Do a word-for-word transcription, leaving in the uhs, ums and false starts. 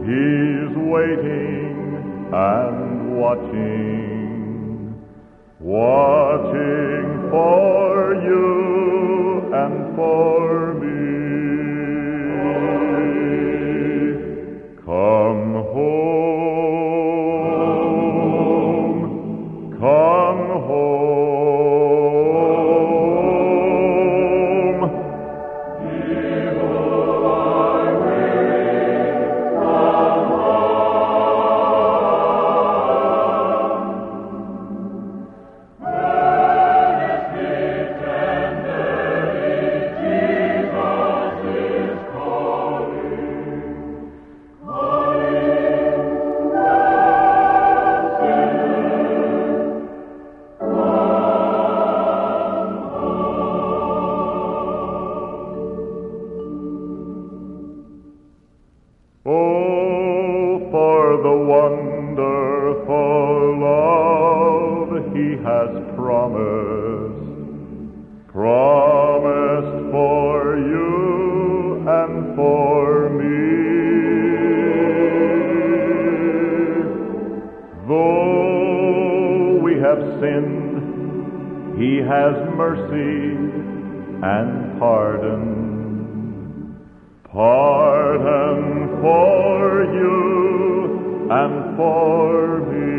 He's waiting and watching, watching for you and for me. Come home, come home. People are waiting, come home. Earnestly, tenderly, Jesus is calling, calling the sinner. Come home. Oh, for the wonderful love He has promised, promised for you and for me. Though we have sinned, He has mercy and pardon, pardon for you and for me.